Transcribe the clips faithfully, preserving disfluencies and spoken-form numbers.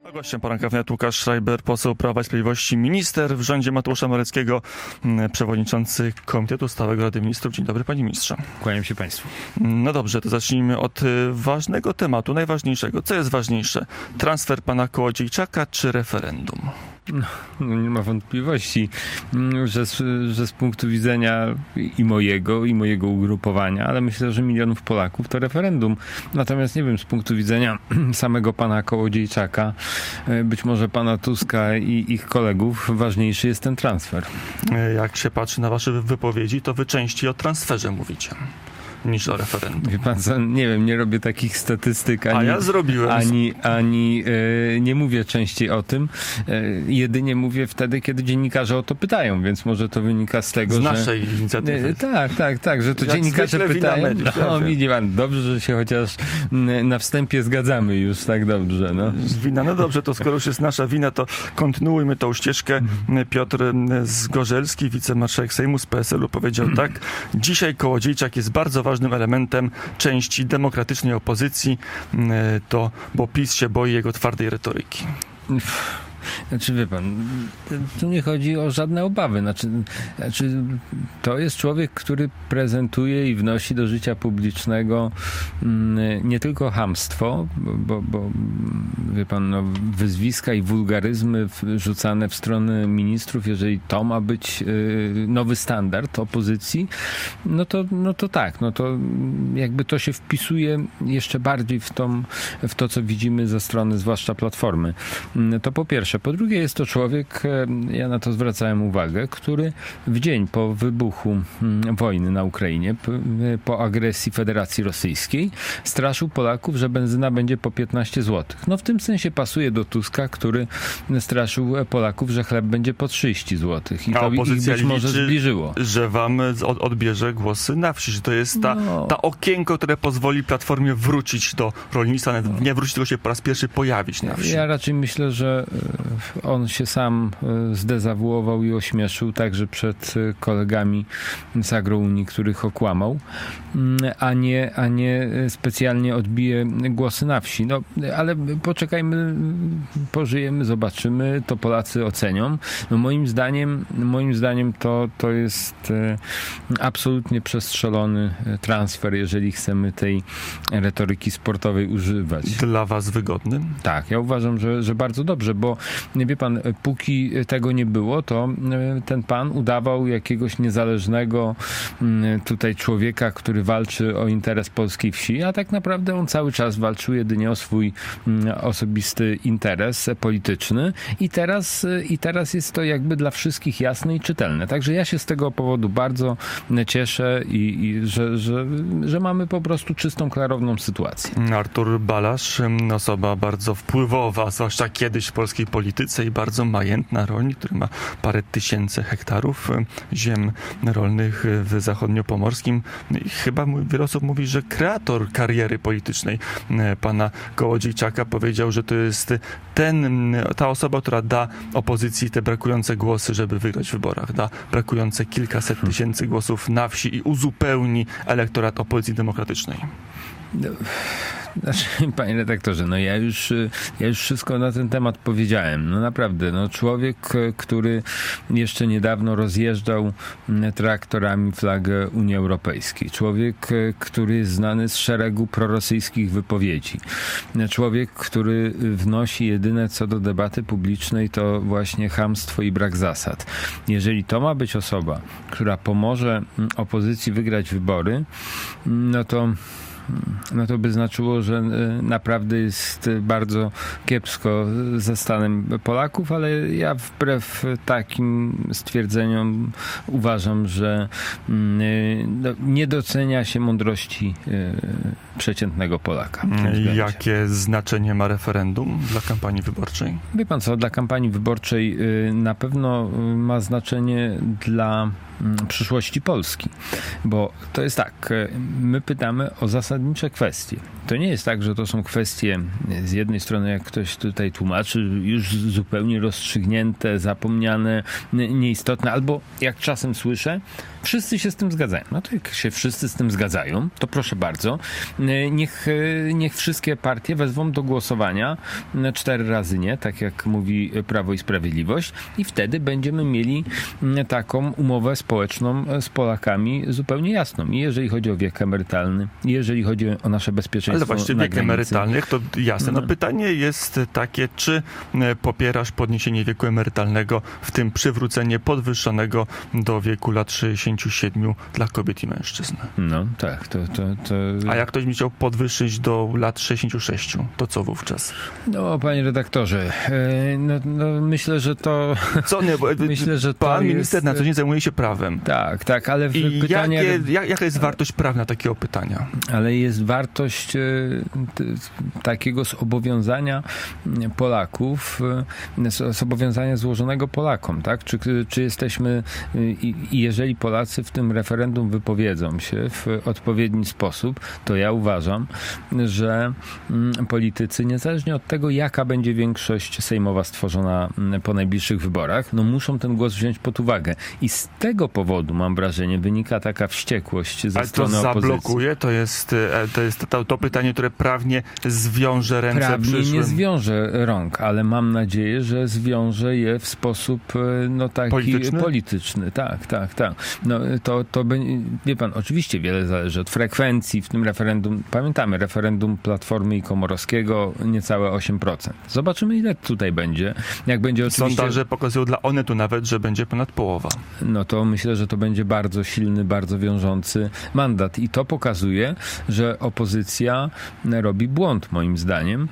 A gościem poranka wnet Łukasz Schreiber, poseł Prawa i Sprawiedliwości, minister w rządzie Mateusza Morawieckiego, przewodniczący Komitetu Stałego Rady Ministrów. Dzień dobry, panie ministrze. Kłaniam się państwu. No dobrze, to zacznijmy od ważnego tematu, najważniejszego. Co jest ważniejsze? Transfer pana Kołodziejczaka czy referendum? No, nie ma wątpliwości, że z, że z punktu widzenia i mojego, i mojego ugrupowania, ale myślę, że milionów Polaków, to referendum. Natomiast nie wiem, z punktu widzenia samego pana Kołodziejczaka, być może pana Tuska i ich kolegów, ważniejszy jest ten transfer. Jak się patrzy na wasze wypowiedzi, to wy częściej o transferze mówicie niż o referendum. Wie pan co, nie wiem, nie robię takich statystyk, ani, A ja zrobiłem. ani, ani e, nie mówię częściej o tym. E, jedynie mówię wtedy, kiedy dziennikarze o to pytają, więc może to wynika z tego, z że... Z naszej inicjatywy. E, tak, tak, tak, że to Jak dziennikarze pytają. Mediów, No, widzi pan, dobrze, że się chociaż na wstępie zgadzamy już tak dobrze. No, wina. No dobrze, to skoro już jest nasza wina, to kontynuujmy tą ścieżkę. Piotr Zgorzelski, wicemarszałek Sejmu z P S L-u, powiedział tak: dzisiaj Kołodziejczak jest bardzo ważnym elementem części demokratycznej opozycji, to, bo PiS się boi jego twardej retoryki. Znaczy, wie pan, tu nie chodzi o żadne obawy. Znaczy, znaczy, to jest człowiek, który prezentuje i wnosi do życia publicznego nie tylko chamstwo, bo, bo wie pan, no, wyzwiska i wulgaryzmy rzucane w stronę ministrów, jeżeli to ma być nowy standard opozycji, no to, no to tak, no to jakby to się wpisuje jeszcze bardziej w, tą, w to, co widzimy ze strony zwłaszcza Platformy. To po pierwsze. Po drugie, jest to człowiek, ja na to zwracałem uwagę, który w dzień po wybuchu wojny na Ukrainie, po agresji Federacji Rosyjskiej, straszył Polaków, że benzyna będzie po piętnaście złotych. No w tym sensie pasuje do Tuska, który straszył Polaków, że chleb będzie po trzydzieści złotych. I to ich być może zbliżyło. Że wam odbierze głosy na wsi, że to jest ta, no. ta okienko, które pozwoli Platformie wrócić do rolnictwa, nawet nie wrócić, tylko się po raz pierwszy pojawić na wsi. Ja raczej myślę, że on się sam zdezawuował i ośmieszył także przed kolegami z Agrounii, których okłamał, a nie, a nie specjalnie odbije głosy na wsi. No, ale poczekajmy, pożyjemy, zobaczymy, to Polacy ocenią. No, moim zdaniem, moim zdaniem to, to jest absolutnie przestrzelony transfer, jeżeli chcemy tej retoryki sportowej używać. Dla was wygodny? Tak, ja uważam, że, że bardzo dobrze, bo wie pan, póki tego nie było, to ten pan udawał jakiegoś niezależnego tutaj człowieka, który walczy o interes polskiej wsi, a tak naprawdę on cały czas walczył jedynie o swój osobisty interes polityczny i teraz, i teraz jest to jakby dla wszystkich jasne i czytelne. Także ja się z tego powodu bardzo cieszę i, i że, że, że mamy po prostu czystą, klarowną sytuację. Artur Balasz, osoba bardzo wpływowa, zwłaszcza kiedyś w polskiej polityce i bardzo majętna, rolnik, który ma parę tysięcy hektarów ziem rolnych w zachodniopomorskim. I chyba wiele osób mówi, że kreator kariery politycznej pana Kołodziejczaka powiedział, że to jest ten, ta osoba, która da opozycji te brakujące głosy, żeby wygrać w wyborach. Da brakujące kilkaset tysięcy głosów na wsi i uzupełni elektorat opozycji demokratycznej. No. Znaczy, panie redaktorze, no ja już, ja już wszystko na ten temat powiedziałem. No naprawdę, no człowiek, który jeszcze niedawno rozjeżdżał traktorami flagę Unii Europejskiej. Człowiek, który jest znany z szeregu prorosyjskich wypowiedzi. Człowiek, który wnosi jedyne co do debaty publicznej, to właśnie chamstwo i brak zasad. Jeżeli to ma być osoba, która pomoże opozycji wygrać wybory, no to no to by znaczyło, że naprawdę jest bardzo kiepsko ze stanem Polaków, ale ja wbrew takim stwierdzeniom uważam, że no, nie docenia się mądrości przeciętnego Polaka. Jakie znaczenie ma referendum dla kampanii wyborczej? Wie pan co, dla kampanii wyborczej na pewno ma znaczenie dla przyszłości Polski. Bo to jest tak, my pytamy o zasadnicze kwestie. To nie jest tak, że to są kwestie z jednej strony, jak ktoś tutaj tłumaczy, już zupełnie rozstrzygnięte, zapomniane, nieistotne, albo jak czasem słyszę, wszyscy się z tym zgadzają. No to jak się wszyscy z tym zgadzają, to proszę bardzo, niech, niech wszystkie partie wezwą do głosowania cztery razy nie, tak jak mówi Prawo i Sprawiedliwość, i wtedy będziemy mieli taką umowę społeczną z Polakami zupełnie jasną. I jeżeli chodzi o wiek emerytalny, i jeżeli chodzi o nasze bezpieczeństwo. Ale właśnie wiek emerytalny, to jasne. No, no pytanie jest takie, czy popierasz podniesienie wieku emerytalnego, w tym przywrócenie podwyższonego do wieku lat sześćdziesięciu siedmiu dla kobiet i mężczyzn? No tak, to... to, to... A jak ktoś mi chciał podwyższyć do lat sześćdziesięciu sześciu, to co wówczas? No, panie redaktorze, no, no myślę, że to... Co nie, bo myślę, że pan minister jest... na co dzień zajmuje się prawem. Tak, tak, ale I pytanie... Jakie, jak, jaka jest wartość prawna takiego pytania? Ale jest wartość e, t, takiego zobowiązania Polaków, e, zobowiązania złożonego Polakom, tak? Czy, czy jesteśmy, i e, jeżeli Polacy w tym referendum wypowiedzą się w odpowiedni sposób, to ja uważam, że m, politycy, niezależnie od tego, jaka będzie większość sejmowa stworzona po najbliższych wyborach, no muszą ten głos wziąć pod uwagę. I z tego powodu, mam wrażenie, wynika taka wściekłość ze Ale strony to opozycji. zablokuje? To jest, to jest to, to pytanie, które prawnie zwiąże ręce Prawnie przyszłym. nie zwiąże rąk, ale mam nadzieję, że zwiąże je w sposób no taki polityczny. polityczny. Tak, tak, tak. No to, to wie pan, oczywiście wiele zależy od frekwencji w tym referendum. Pamiętamy, referendum Platformy i Komorowskiego niecałe osiem procent. Zobaczymy, ile tutaj będzie. Jak będzie oczywiście... Sondaże pokazują dla Onetu nawet, że będzie ponad połowa. No to myślę, że to będzie bardzo silny, bardzo wiążący mandat. I to pokazuje, że opozycja robi błąd, moim zdaniem,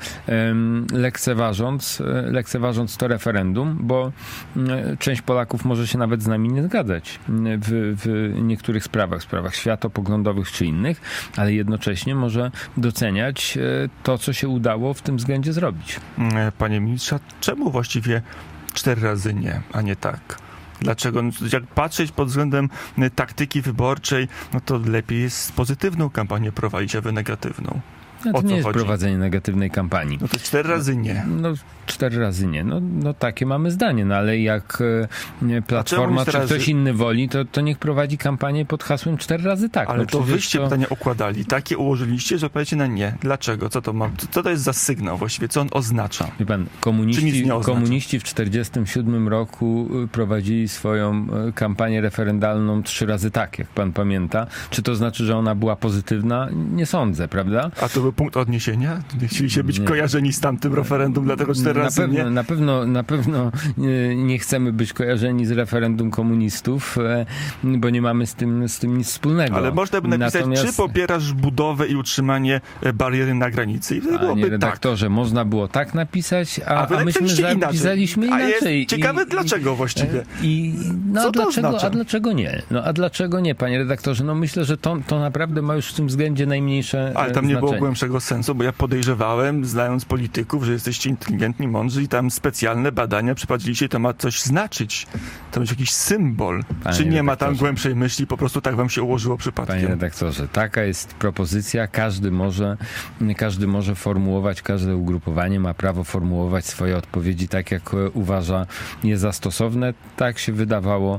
lekceważąc, lekceważąc to referendum, bo część Polaków może się nawet z nami nie zgadzać w, w niektórych sprawach, sprawach światopoglądowych czy innych, ale jednocześnie może doceniać to, co się udało w tym względzie zrobić. Panie ministrze, czemu właściwie cztery razy nie, a nie tak? Dlaczego? Jak patrzeć pod względem taktyki wyborczej, no to lepiej jest pozytywną kampanię prowadzić, a wy negatywną. No to o co nie jest chodzi? prowadzenie negatywnej kampanii. No to cztery razy nie. No cztery razy nie. No, no takie mamy zdanie, no ale jak e, Platforma czy ktoś razy... inny woli, to, to niech prowadzi kampanię pod hasłem cztery razy tak. Ale no, to wyście to... pytania układali. Takie ułożyliście, że odpowiecie na nie. Dlaczego? Co to ma? Co to jest za sygnał właściwie? Co on oznacza? Wie pan, komuniści, komuniści w czterdziestym siódmym roku prowadzili swoją kampanię referendalną trzy razy tak, jak pan pamięta. Czy to znaczy, że ona była pozytywna? Nie sądzę, prawda? A to był punkt odniesienia? Chcieliście być nie. kojarzeni z tamtym referendum, dlatego cztery razy pewno, nie? Na pewno, na pewno nie chcemy być kojarzeni z referendum komunistów, bo nie mamy z tym, z tym nic wspólnego. Ale można by napisać, Natomiast... czy popierasz budowę i utrzymanie bariery na granicy? I to byłoby Panie redaktorze, tak. można było tak napisać, a, a, a myśmy zapisaliśmy inaczej. inaczej. Jest ciekawe I, dlaczego właściwie. I, no Co a dlaczego, oznacza? A dlaczego nie? No a dlaczego nie, panie redaktorze? No myślę, że to, to naprawdę ma już w tym względzie najmniejsze Ale tam nie znaczenie. było głębszego sensu, bo ja podejrzewałem, znając polityków, że jesteście inteligentni, mądrzy i tam specjalne badania przeprowadziliście, to ma coś znaczyć. To jest jakiś symbol. Panie Czy nie ma tam redaktorze. głębszej myśli, po prostu tak wam się ułożyło przypadkiem? Panie redaktorze, taka jest propozycja. Każdy może, każdy może formułować, każde ugrupowanie ma prawo formułować swoje odpowiedzi tak, jak uważa je za stosowne. Tak się wydawało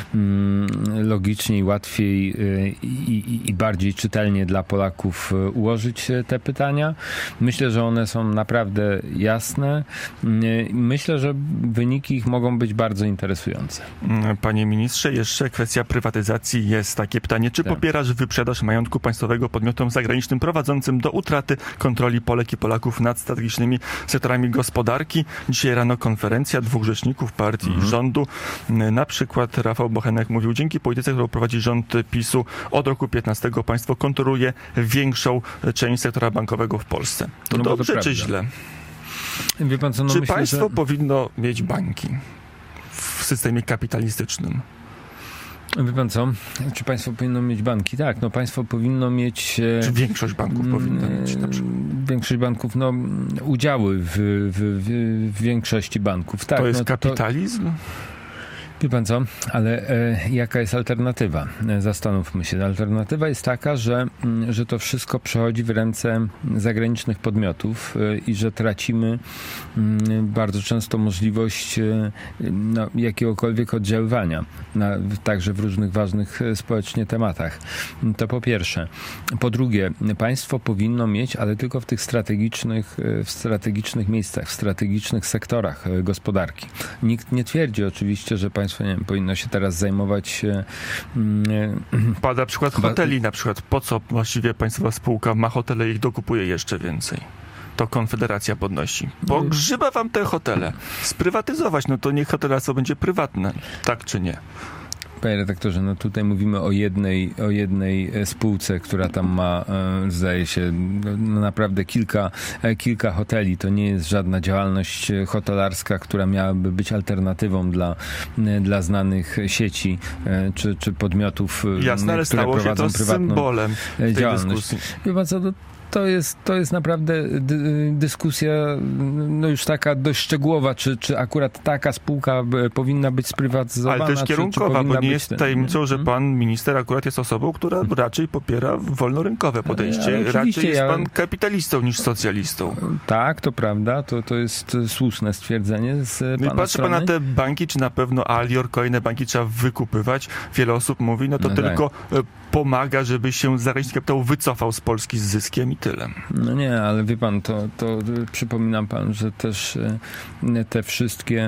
mm, logiczniej, łatwiej y, i, i bardziej czytelnie dla Polaków ułożyć te pytania. Myślę, że one są naprawdę jasne. Myślę, że wyniki ich mogą być bardzo interesujące. Panie ministrze, jeszcze kwestia prywatyzacji jest takie pytanie. Czy tak. popierasz wyprzedaż majątku państwowego podmiotom zagranicznym prowadzącym do utraty kontroli Polek i Polaków nad strategicznymi sektorami gospodarki? Dzisiaj rano konferencja dwóch rzeczników partii mhm. i rządu. Na przykład Rafał Bochenek mówił, dzięki polityce, którą prowadzi rząd PiSu od roku piętnastego państwo kontroluje większą część sektora bankowego w Polsce. To no dobrze to czy źle? Wie pan co, no czy myślę, państwo że... powinno mieć banki w systemie kapitalistycznym? Wie pan co? Czy państwo powinno mieć banki? Tak, no państwo powinno mieć... Czy większość banków powinna mieć? Na przykład? Większość banków, no udziały w, w, w, w większości banków. Tak, to jest no, kapitalizm? To... Wie pan co, ale e, jaka jest alternatywa? E, zastanówmy się. Alternatywa jest taka, że, m, że to wszystko przechodzi w ręce zagranicznych podmiotów e, i że tracimy m, bardzo często możliwość e, no, jakiegokolwiek oddziaływania, na, także w różnych ważnych e, społecznie tematach. To po pierwsze. Po drugie, państwo powinno mieć, ale tylko w tych strategicznych, e, w strategicznych miejscach, w strategicznych sektorach e, gospodarki. Nikt nie twierdzi oczywiście, że państwo nie wiem, powinno się teraz zajmować... Yy, Pada przykład hoteli na przykład. Po co właściwie państwowa spółka ma hotele i ich dokupuje jeszcze więcej? To Konfederacja podnosi. Bo grzyba wam te hotele. Sprywatyzować, no to niech hotelarstwo będzie prywatne. Tak czy nie? Panie redaktorze, no tutaj mówimy o jednej, o jednej spółce, która tam ma, e, zdaje się, no naprawdę kilka, e, kilka hoteli. To nie jest żadna działalność hotelarska, która miałaby być alternatywą dla, e, dla znanych sieci e, czy, czy podmiotów, Jasne, ale które stało prowadzą się to prywatną symbolem tej działalność. dyskusji. Chyba co do To jest, to jest naprawdę dy, dyskusja no już taka dość szczegółowa, czy, czy akurat taka spółka b, powinna być sprywatyzowana. Ale też kierunkowa, czy, czy bo nie być jest tajemnicą, że pan minister akurat jest osobą, która raczej popiera wolnorynkowe podejście. Ale raczej jest ja... pan kapitalistą niż socjalistą. Tak, to prawda, to, to jest słuszne stwierdzenie z no pana i patrzy strony. pan na te banki, czy na pewno Alior, kolejne banki trzeba wykupywać. Wiele osób mówi, no to no tylko tak. pomaga, żeby się zagraniczny kapitał wycofał z Polski z zyskiem i tyle. No nie, ale wie pan, to, to przypominam pan, że też te wszystkie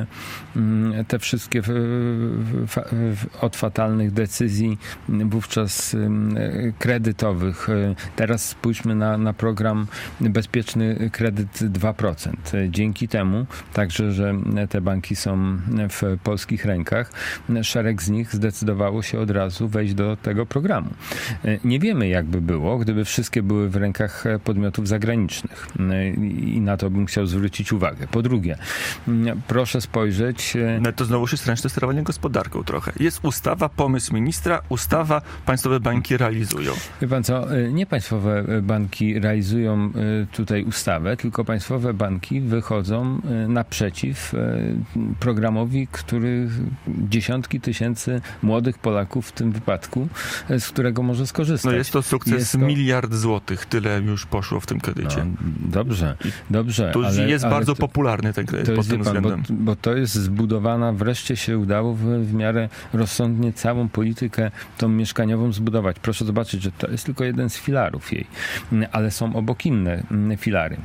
te wszystkie w, w, w, od fatalnych decyzji wówczas kredytowych. Teraz spójrzmy na, na program Bezpieczny Kredyt dwa procent. Dzięki temu, także, że te banki są w polskich rękach, szereg z nich zdecydowało się od razu wejść do tego programu. Nie wiemy, jak by było, gdyby wszystkie były w rękach podmiotów zagranicznych i na to bym chciał zwrócić uwagę. Po drugie, proszę spojrzeć... No to znowu jest ręczne sterowanie gospodarką trochę. Jest ustawa, pomysł ministra, ustawa, państwowe banki realizują. Wie pan co, nie państwowe banki realizują tutaj ustawę, tylko państwowe banki wychodzą naprzeciw programowi, który dziesiątki tysięcy młodych Polaków w tym wypadku, z którego może skorzystać. No jest to sukces jest to... miliard złotych, tyle już poszło w tym kredycie. No, dobrze, dobrze. To ale, jest ale bardzo to, popularny ten kredyt to pod jest, tym pan, względem. Bo, bo to jest zbudowana, wreszcie się udało w, w miarę rozsądnie całą politykę tą mieszkaniową zbudować. Proszę zobaczyć, że to jest tylko jeden z filarów jej, ale są obok inne filary.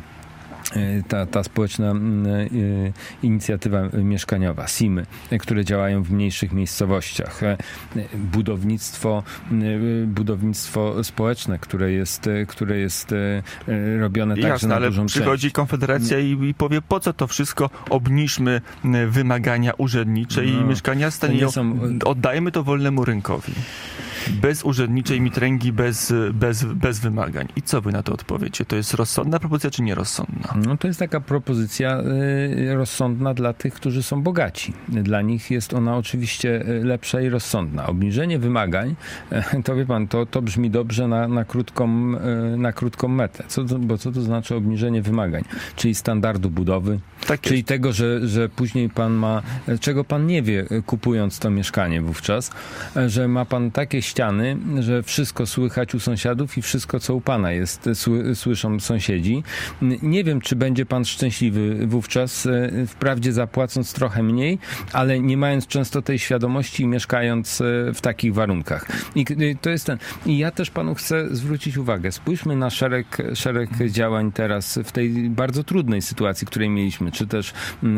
Ta, ta społeczna y, inicjatywa mieszkaniowa, SIM-y, które działają w mniejszych miejscowościach, budownictwo, y, budownictwo społeczne, które jest, które jest y, robione Jasne, także na ale dużą przychodzi część. Konfederacja i, i powie, po co to wszystko, obniżmy wymagania urzędnicze i no, mieszkania stanie, są... oddajmy to wolnemu rynkowi. Bez urzędniczej mitręgi, bez, bez, bez wymagań. I co wy na to odpowiecie? To jest rozsądna propozycja, czy nierozsądna? No to jest taka propozycja y, rozsądna dla tych, którzy są bogaci. Dla nich jest ona oczywiście lepsza i rozsądna. Obniżenie wymagań, y, to wie pan, to, to brzmi dobrze na, na, krótką, y, na krótką metę. Co to, bo co to znaczy obniżenie wymagań? Czyli standardu budowy, tak czyli jest. Tego, że, że później pan ma, czego pan nie wie, kupując to mieszkanie wówczas, że ma pan takie ściany, że wszystko słychać u sąsiadów i wszystko, co u pana jest, sły, słyszą sąsiedzi. Nie wiem, czy będzie pan szczęśliwy wówczas, wprawdzie zapłacąc trochę mniej, ale nie mając często tej świadomości i mieszkając w takich warunkach. I to jest ten. I ja też panu chcę zwrócić uwagę. Spójrzmy na szereg, szereg działań teraz w tej bardzo trudnej sytuacji, której mieliśmy, czy też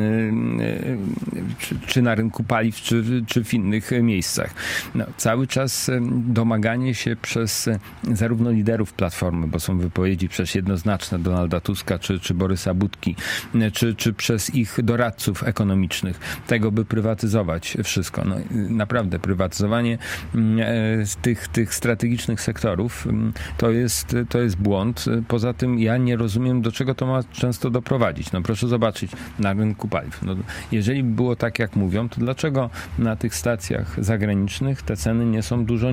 czy, czy na rynku paliw, czy, czy w innych miejscach. No, cały czas domaganie się przez zarówno liderów Platformy, bo są wypowiedzi przecież jednoznaczne Donalda Tuska czy, czy Borysa Budki, czy, czy przez ich doradców ekonomicznych, tego, by prywatyzować wszystko. No, naprawdę prywatyzowanie z tych, tych strategicznych sektorów to jest, to jest błąd. Poza tym ja nie rozumiem, do czego to ma często doprowadzić. No proszę zobaczyć na rynku paliw. No, jeżeli było tak, jak mówią, to dlaczego na tych stacjach zagranicznych te ceny nie są dużo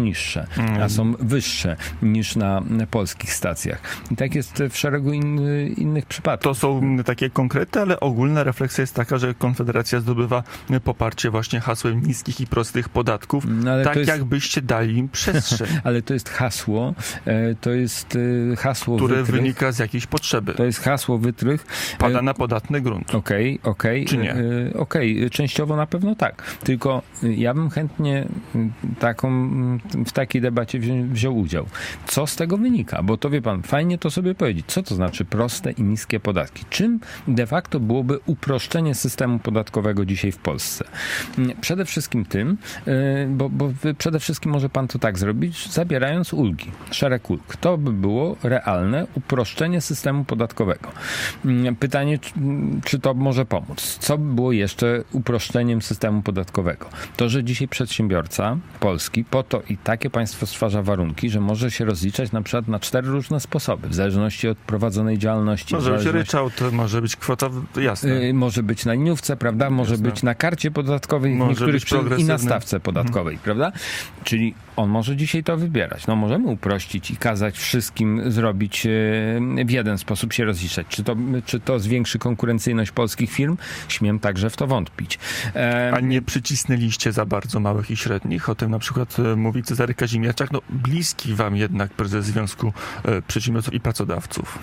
niższe, a są wyższe niż na polskich stacjach. I tak jest w szeregu in, innych przypadków. To są takie konkrety, ale ogólna refleksja jest taka, że Konfederacja zdobywa poparcie właśnie hasłem niskich i prostych podatków, no, tak jest... jakbyście dali im przestrzeń. Ale to jest hasło, to jest hasło które wytrych. wynika z jakiejś potrzeby. To jest hasło wytrych. Pada na podatny grunt. Okej, okay, okej. Okay. Czy nie? Okej, okay. Częściowo na pewno tak. Tylko ja bym chętnie taką, w takiej debacie wzi- wziął udział. Co z tego wynika? Bo to wie pan, fajnie to sobie powiedzieć. Co to znaczy proste i niskie podatki? Czym de facto byłoby uproszczenie systemu podatkowego dzisiaj w Polsce? Przede wszystkim tym, bo, bo przede wszystkim może pan to tak zrobić, zabierając ulgi, szereg ulg. To by było realne uproszczenie systemu podatkowego. Pytanie, czy, czy to może pomóc? Co by było jeszcze uproszczeniem systemu podatkowego? To, że dzisiaj przedsiębiorca polski po to i takie państwo stwarza warunki, że może się rozliczać na przykład na cztery różne sposoby, w zależności od prowadzonej działalności. Może być ryczałt, może być kwota, jasne. Yy, może być na liniówce, prawda? Może jasne. być na karcie podatkowej, w niektórych i na stawce podatkowej, hmm. prawda? Czyli on może dzisiaj to wybierać. No możemy uprościć i kazać wszystkim zrobić w jeden sposób się rozliczać. Czy to, czy to zwiększy konkurencyjność polskich firm? Śmiem także w to wątpić. A nie przycisnęliście za bardzo małych i średnich? O tym na przykład mówi Cezary Kazimierczak, no bliski wam jednak prezes Związku Przedsiębiorców i Pracodawców.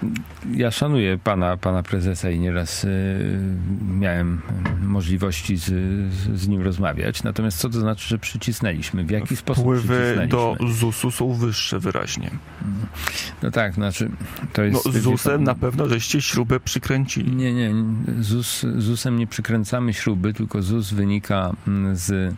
Ja szanuję pana, pana prezesa i nieraz y, miałem możliwości z, z nim rozmawiać. Natomiast co to znaczy, że przycisnęliśmy? W jaki sposób przycisnęliśmy? Wpływy do zusu są wyższe wyraźnie. No tak, znaczy to jest... No z zusem pan... na pewno żeście śrubę przykręcili. Nie, nie. ZUS, zusem nie przykręcamy śruby, tylko ZUS wynika z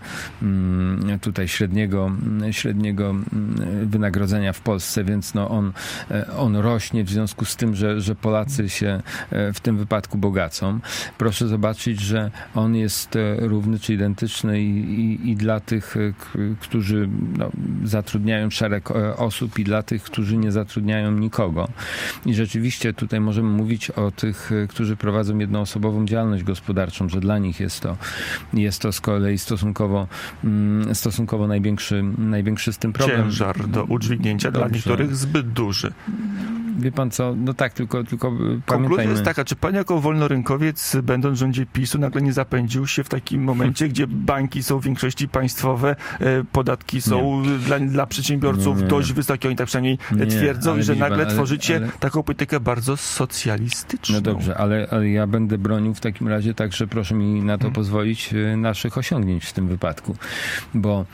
tutaj średniego, średniego wynagrodzenia w Polsce, więc no on, on rośnie w związku z z tym, że, że Polacy się w tym wypadku bogacą. Proszę zobaczyć, że on jest równy czy identyczny i, i, i dla tych, którzy no, zatrudniają szereg osób i dla tych, którzy nie zatrudniają nikogo. I rzeczywiście tutaj możemy mówić o tych, którzy prowadzą jednoosobową działalność gospodarczą, że dla nich jest to, jest to z kolei stosunkowo, stosunkowo największy, największy z tym problem. Ciężar do udźwignięcia Dobrze. Dla niektórych zbyt duży. Wie pan co, no tak, tylko, tylko pamiętajmy. Konkluzja jest taka, czy pan jako wolnorynkowiec, będąc w rządzie PiSu, nagle nie zapędził się w takim momencie, gdzie banki są w większości państwowe, podatki są dla, dla przedsiębiorców nie, nie, dość nie. wysokie, oni tak przynajmniej nie, twierdzą, i że nagle pan, ale, tworzycie ale... taką politykę bardzo socjalistyczną. No dobrze, ale, ale ja będę bronił w takim razie, także proszę mi na to hmm. pozwolić, naszych osiągnięć w tym wypadku, bo,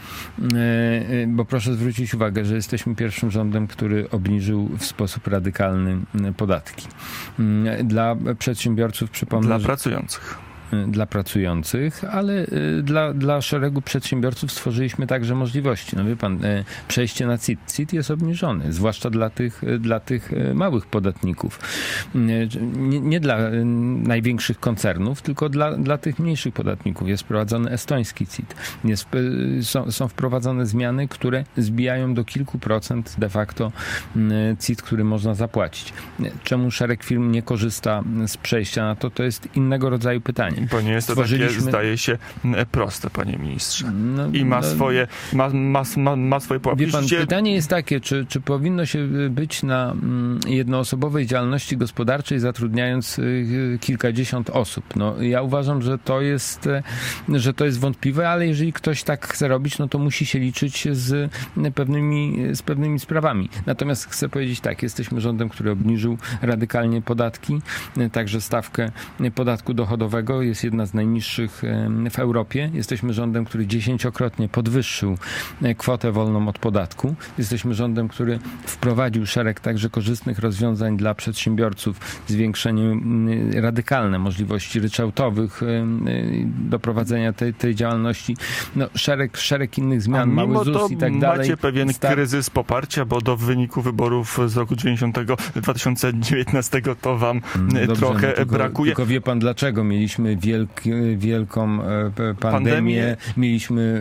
bo proszę zwrócić uwagę, że jesteśmy pierwszym rządem, który obniżył w sposób radykalny podatki. Dla przedsiębiorców, przypomnę... Dla pracujących. Dla pracujących, ale dla, dla szeregu przedsiębiorców stworzyliśmy także możliwości. No wie pan, przejście na C I T. C I T jest obniżony, zwłaszcza dla tych, dla tych małych podatników. Nie, nie dla największych koncernów, tylko dla, dla tych mniejszych podatników. Jest wprowadzony estoński C I T. Jest, są, są wprowadzone zmiany, które zbijają do kilku procent de facto C I T, który można zapłacić. Czemu szereg firm nie korzysta z przejścia na to? To jest innego rodzaju pytanie. Bo nie jest to takie, zdaje się, proste, panie ministrze. No, I ma no, swoje ma, ma, ma, ma swoje pułapki. Wie pan, pytanie jest takie, czy, czy powinno się być na jednoosobowej działalności gospodarczej, zatrudniając kilkadziesiąt osób. No, ja uważam, że to jest, że to jest wątpliwe, ale jeżeli ktoś tak chce robić, no to musi się liczyć z pewnymi, z pewnymi sprawami. Natomiast chcę powiedzieć tak, jesteśmy rządem, który obniżył radykalnie podatki, także stawkę podatku dochodowego jest jedna z najniższych w Europie. Jesteśmy rządem, który dziesięciokrotnie podwyższył kwotę wolną od podatku. Jesteśmy rządem, który wprowadził szereg także korzystnych rozwiązań dla przedsiębiorców, zwiększenie radykalne możliwości ryczałtowych do prowadzenia tej, tej działalności. No, szereg, szereg innych zmian, mały ZUS i tak dalej. Macie pewien Star... kryzys poparcia, bo do wyniku wyborów z roku dziewięćdziesiątego, dwa tysiące dziewiętnastego to wam Dobrze, trochę no, tylko, brakuje. Tylko wie pan, dlaczego mieliśmy wielki, wielką pandemię, Pandemię. mieliśmy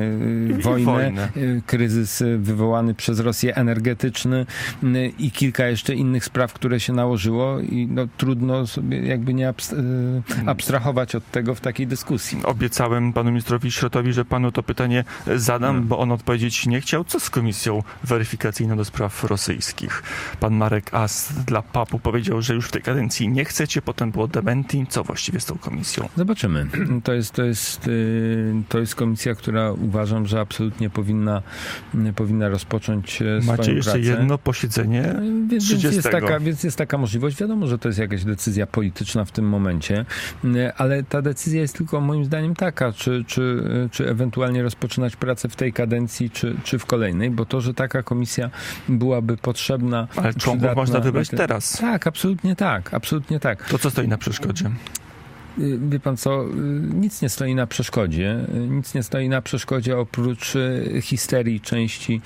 I wojnę, wojnę, kryzys wywołany przez Rosję energetyczny i kilka jeszcze innych spraw, które się nałożyło i no, trudno sobie jakby nie abstrahować od tego w takiej dyskusji. Obiecałem panu ministrowi Szrotowi, że panu to pytanie zadam, hmm. bo on odpowiedzieć nie chciał. Co z komisją weryfikacyjną do spraw rosyjskich? Pan Marek Ast dla P A P-u powiedział, że już w tej kadencji nie chcecie, potem było dementi. Co właściwie z tą komisją? Zobaczymy. To jest, to jest, to jest komisja, która uważam, że absolutnie powinna, powinna rozpocząć swoją pracę. Macie jeszcze jedno posiedzenie więc, więc, jest taka, więc jest taka możliwość. Wiadomo, że to jest jakaś decyzja polityczna w tym momencie, ale ta decyzja jest tylko moim zdaniem taka, czy, czy, czy ewentualnie rozpoczynać pracę w tej kadencji, czy, czy w kolejnej, bo to, że taka komisja byłaby potrzebna... Ale członków można wybrać teraz. Tak, absolutnie tak, absolutnie tak. To co stoi na przeszkodzie? Wie pan co, nic nie stoi na przeszkodzie. Nic nie stoi na przeszkodzie oprócz histerii części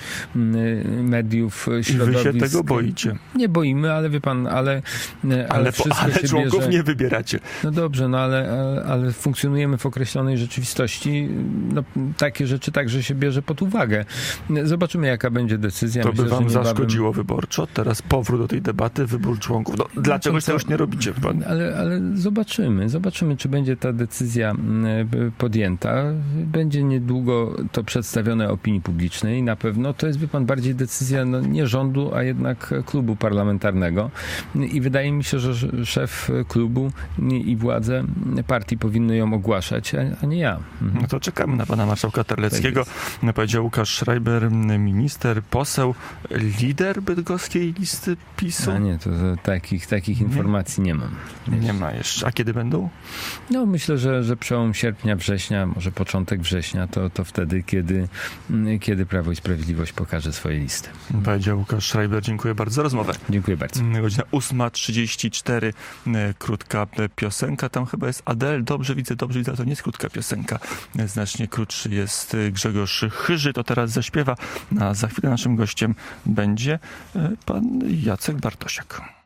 mediów, środowisk. I wy się tego boicie? Nie boimy, ale wie pan, ale... Ale, ale, po, ale się członków bierze... nie wybieracie. No dobrze, no ale, ale, ale funkcjonujemy w określonej rzeczywistości. No, takie rzeczy także się bierze pod uwagę. Zobaczymy, jaka będzie decyzja. To Myślę, by wam niebawem... zaszkodziło wyborczo? Teraz powrót do tej debaty, wybór członków. No, dlaczego to już nie robicie pan? Ale, ale zobaczymy, zobaczymy. Zobaczymy, czy będzie ta decyzja podjęta. Będzie niedługo to przedstawione opinii publicznej. Na pewno to jest, wie pan, bardziej decyzja no, nie rządu, a jednak klubu parlamentarnego. I wydaje mi się, że szef klubu i władze partii powinny ją ogłaszać, a nie ja. Mhm. No to czekamy na pana marszałka Terleckiego. Tak powiedział Łukasz Schreiber, minister, poseł, lider bydgoskiej listy PiSu. A nie, to, to takich, takich nie. informacji nie mam. Nie, nie ma jeszcze. A kiedy będą? No myślę, że, że przełom sierpnia, września, może początek września, to, to wtedy, kiedy, kiedy Prawo i Sprawiedliwość pokaże swoje listy. Powiedział Łukasz Schreiber. Dziękuję bardzo za rozmowę. Dziękuję bardzo. Godzina ósma trzydzieści cztery. Krótka piosenka. Tam chyba jest Adele. Dobrze widzę, dobrze widzę. To nie jest krótka piosenka. Znacznie krótszy jest Grzegorz Chyży. To teraz zaśpiewa. A za chwilę naszym gościem będzie pan Jacek Bartosiak.